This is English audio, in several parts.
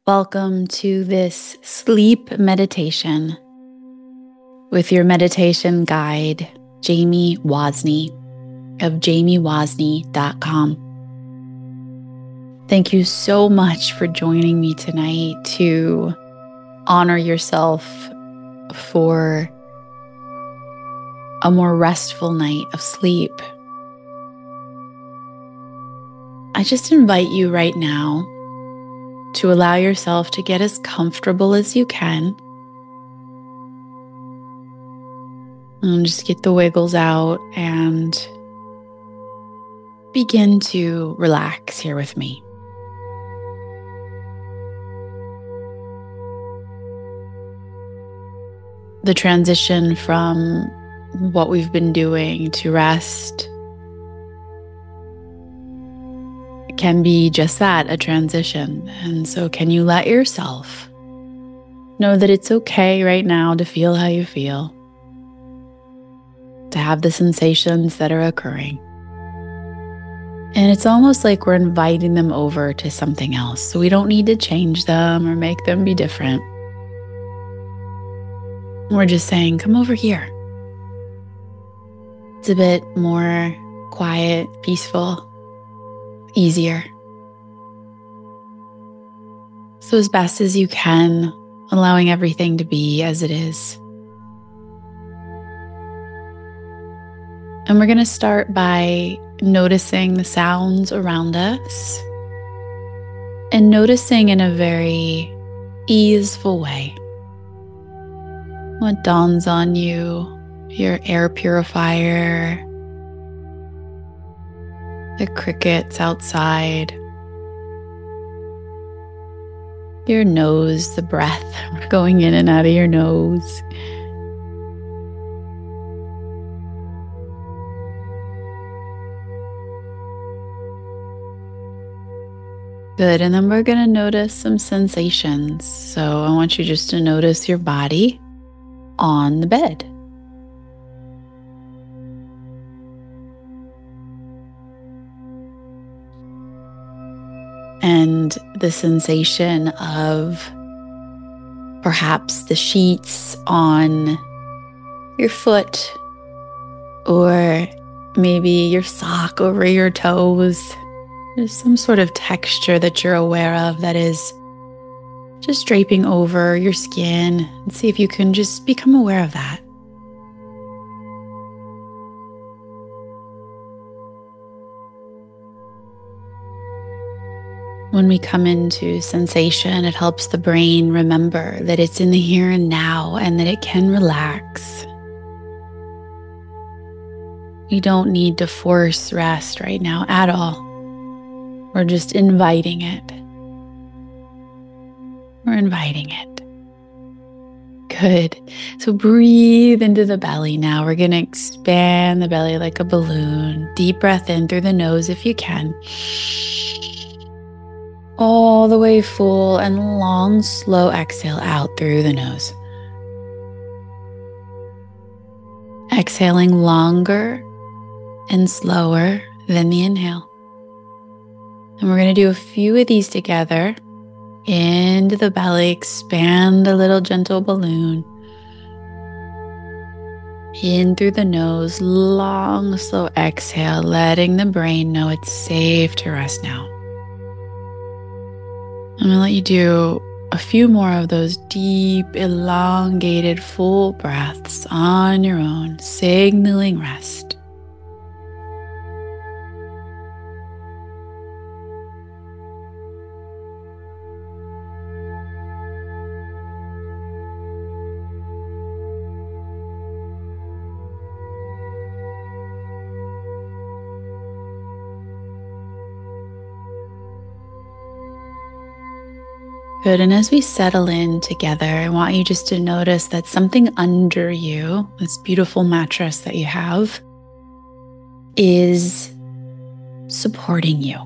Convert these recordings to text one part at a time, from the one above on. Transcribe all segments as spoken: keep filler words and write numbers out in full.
Welcome to this sleep meditation with your meditation guide, Jamie Wozni of jamie wozni dot com. Thank you so much for joining me tonight to honor yourself for a more restful night of sleep. I just invite you right now to allow yourself to get as comfortable as you can. And just get the wiggles out and begin to relax here with me. The transition from what we've been doing to rest can be just that, a transition. And so can you let yourself know that it's okay right now to feel how you feel, to have the sensations that are occurring. And it's almost like we're inviting them over to something else. So we don't need to change them or make them be different. We're just saying, come over here. It's a bit more quiet, peaceful, easier. So as best as you can, allowing everything to be as it is. And we're going to start by noticing the sounds around us and noticing in a very easeful way what dawns on you, your air purifier, the crickets outside, your nose, the breath going in and out of your nose. Good, and then we're going to notice some sensations. So I want you just to notice your body on the bed. And the sensation of perhaps the sheets on your foot, or maybe your sock over your toes. There's some sort of texture that you're aware of that is just draping over your skin. And see if you can just become aware of that. When we come into sensation, it helps the brain remember that it's in the here and now and that it can relax. You don't need to force rest right now at all. We're just inviting it. We're inviting it. Good. So breathe into the belly now. We're going to expand the belly like a balloon. Deep breath in through the nose if you can. All the way full, and long, slow exhale out through the nose. Exhaling longer and slower than the inhale. And we're going to do a few of these together. Into the belly, expand a little gentle balloon. In through the nose, long, slow exhale, letting the brain know it's safe to rest now. I'm going to let you do a few more of those deep, elongated, full breaths on your own, signaling rest. Good, and as we settle in together, I want you just to notice that something under you, this beautiful mattress that you have, is supporting you.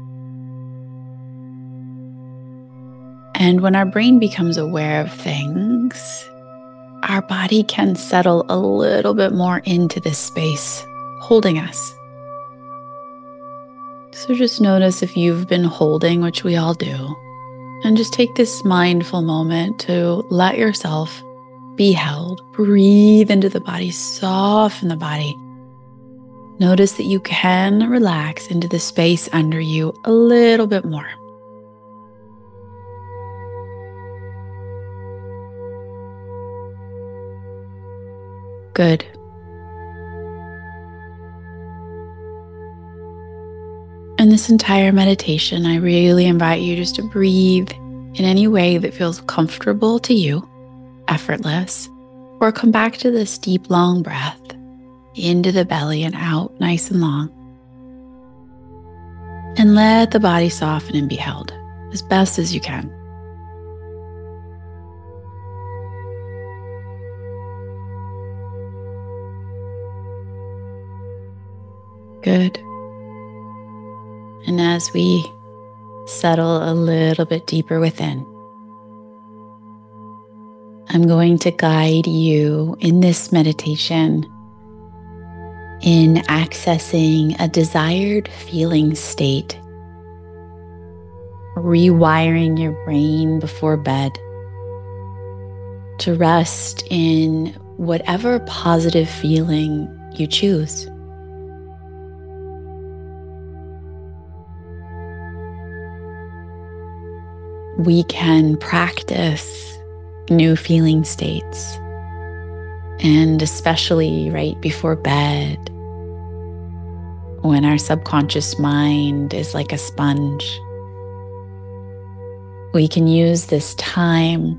And when our brain becomes aware of things, our body can settle a little bit more into this space, holding us. So just notice if you've been holding, which we all do, And just take this mindful moment to let yourself be held. Breathe into the body, soften the body. Notice that you can relax into the space under you a little bit more. Good. In this entire meditation, I really invite you just to breathe in any way that feels comfortable to you, effortless, or come back to this deep, long breath into the belly and out, nice and long. And let the body soften and be held as best as you can. Good. And as we settle a little bit deeper within, I'm going to guide you in this meditation in accessing a desired feeling state, rewiring your brain before bed to rest in whatever positive feeling you choose. We can practice new feeling states, and especially right before bed, when our subconscious mind is like a sponge. We can use this time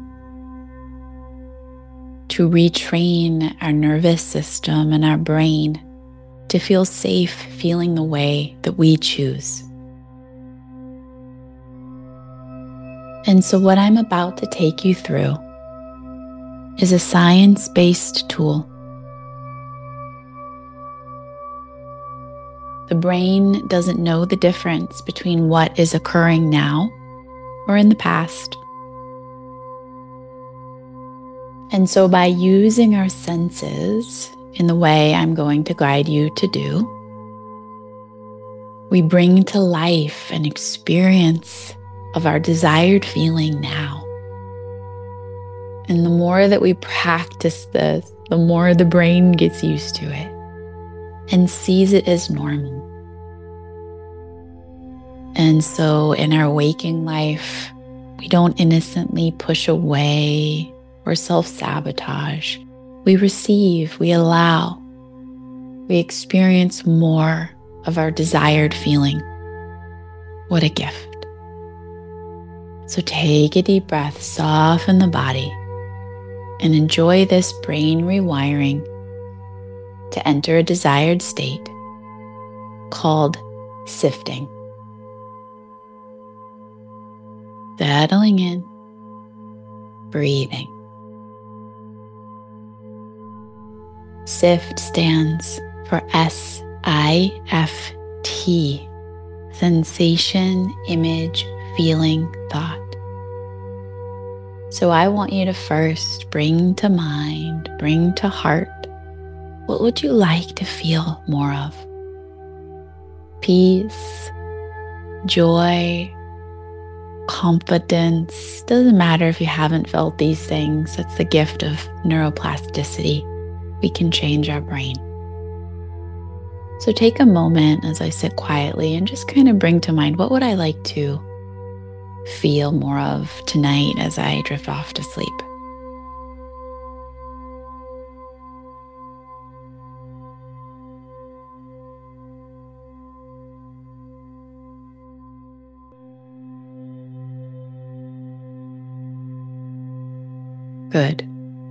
to retrain our nervous system and our brain to feel safe feeling the way that we choose. And so what I'm about to take you through is a science-based tool. The brain doesn't know the difference between what is occurring now or in the past. And so by using our senses in the way I'm going to guide you to do, we bring to life an experience of our desired feeling now. And the more that we practice this, the more the brain gets used to it and sees it as normal. And so in our waking life, we don't innocently push away or self-sabotage. We receive, we allow, we experience more of our desired feeling. What a gift. So take a deep breath, soften the body, and enjoy this brain rewiring to enter a desired state called sifting. Settling in, breathing. SIFT stands for S I F T, sensation, image, feeling, thought. So I want you to first bring to mind, bring to heart, what would you like to feel more of? Peace, joy, confidence. Doesn't matter if you haven't felt these things. That's the gift of neuroplasticity. We can change our brain. So take a moment as I sit quietly and just kind of bring to mind, what would I like to feel more of tonight as I drift off to sleep? Good.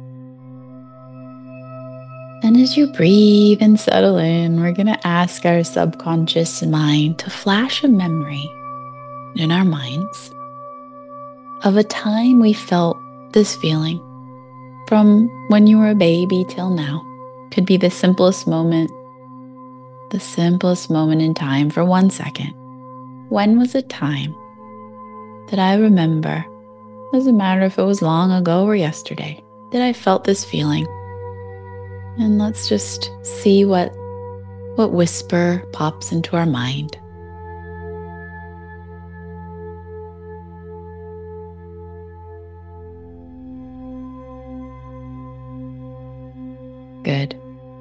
And as you breathe and settle in, we're going to ask our subconscious mind to flash a memory in our minds of a time we felt this feeling from when you were a baby till now. Could be the simplest moment, the simplest moment in time for one second. When was a time that I remember, doesn't matter if it was long ago or yesterday, that I felt this feeling? And let's just see what, what whisper pops into our mind. Good.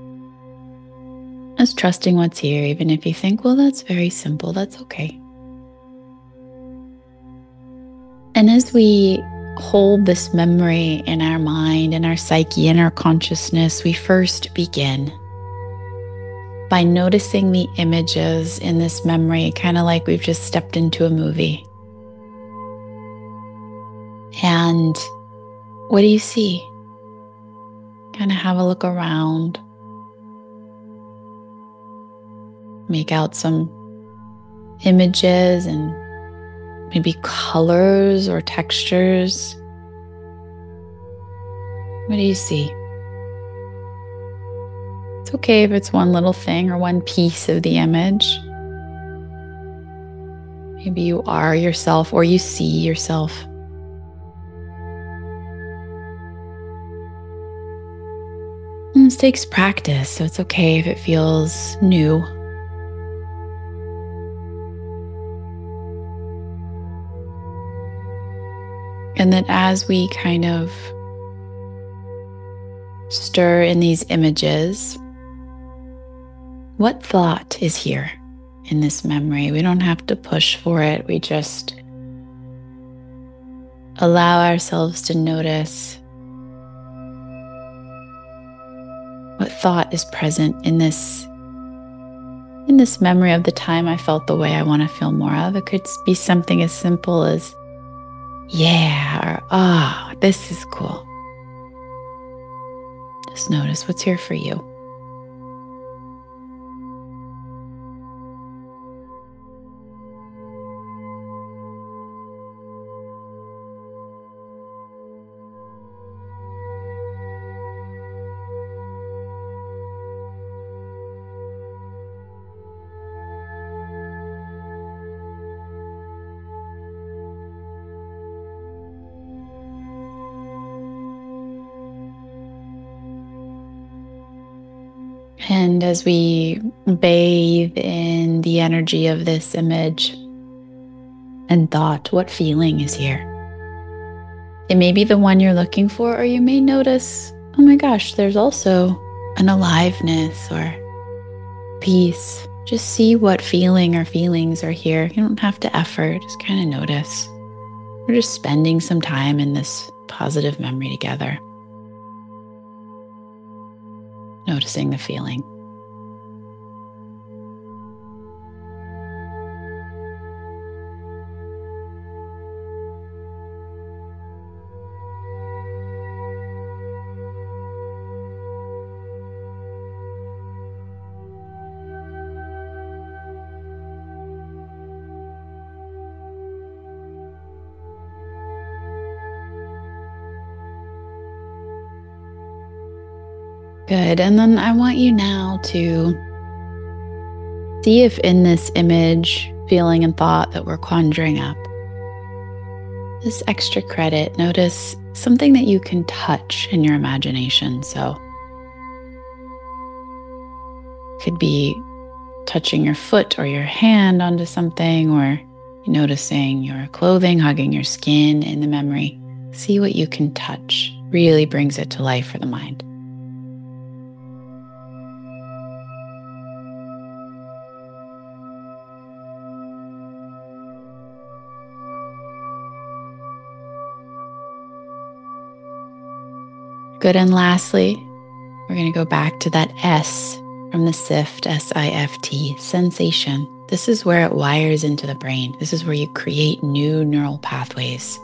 Just trusting what's here, even if you think, well, that's very simple, that's okay. And as we hold this memory in our mind, in our psyche, in our consciousness, we first begin by noticing the images in this memory, kind of like we've just stepped into a movie. And what do you see? Kind of have a look around. Make out some images and maybe colors or textures. What do you see? It's okay if it's one little thing or one piece of the image. Maybe you are yourself or you see yourself. And this takes practice, so it's okay if it feels new. And that as we kind of stir in these images, what thought is here in this memory? We don't have to push for it. We just allow ourselves to notice what thought is present in this in this memory of the time I felt the way I want to feel more of. It could be something as simple as, yeah, or, ah, oh, this is cool. Just notice what's here for you. And as we bathe in the energy of this image and thought, what feeling is here? It may be the one you're looking for, or you may notice, oh my gosh, there's also an aliveness or peace. Just see what feeling or feelings are here. You don't have to effort, just kind of notice. We're just spending some time in this positive memory together. Noticing the feeling. Good. And then I want you now to see if in this image, feeling, and thought that we're conjuring up, this extra credit, notice something that you can touch in your imagination. So it could be touching your foot or your hand onto something, or noticing your clothing, hugging your skin in the memory. See what you can touch. Really brings it to life for the mind. Good. And lastly, we're going to go back to that S from the SIFT, S I F T, sensation. This is where it wires into the brain. This is where you create new neural pathways.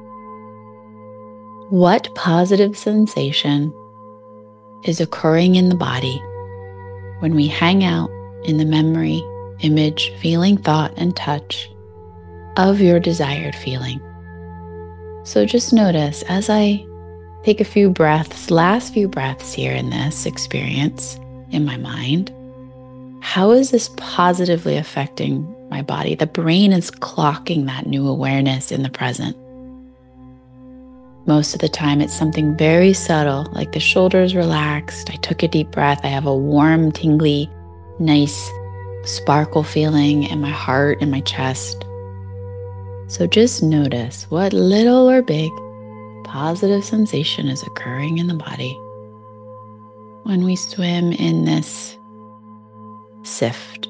What positive sensation is occurring in the body when we hang out in the memory, image, feeling, thought, and touch of your desired feeling? So just notice as I take a few breaths, last few breaths here in this experience in my mind, how is this positively affecting my body? The brain is clocking that new awareness in the present. Most of the time, it's something very subtle, like the shoulders relaxed. I took a deep breath. I have a warm, tingly, nice sparkle feeling in my heart and my chest. So just notice what little or big positive sensation is occurring in the body. when we swim in this sift.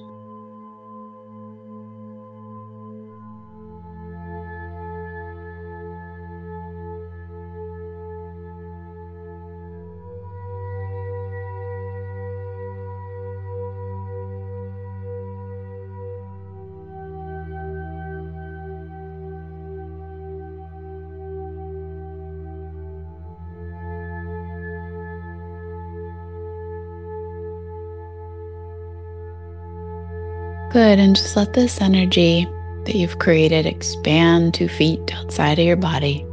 Good, and just let this energy that you've created expand two feet outside of your body.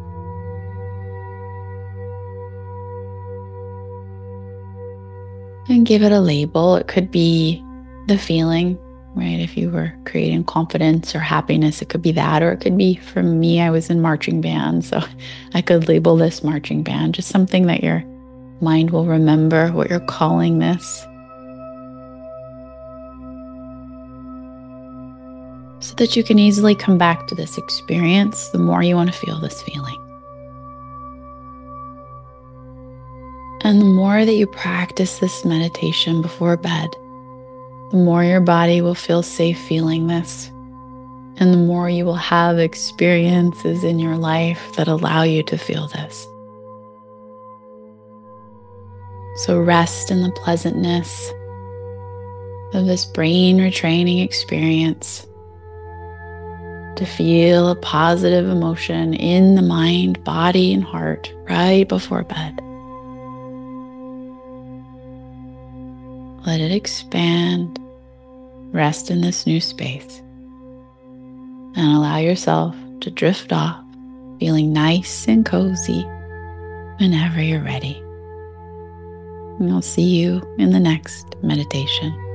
And give it a label. It could be the feeling, right? If you were creating confidence or happiness, it could be that. Or it could be, for me, I was in marching band, so I could label this marching band. Just something that your mind will remember what you're calling this, so that you can easily come back to this experience the more you want to feel this feeling. And the more that you practice this meditation before bed, the more your body will feel safe feeling this, and the more you will have experiences in your life that allow you to feel this. So rest in the pleasantness of this brain retraining experience, to feel a positive emotion in the mind, body, and heart right before bed. Let it expand, rest in this new space, and allow yourself to drift off, feeling nice and cozy whenever you're ready. And I'll see you in the next meditation.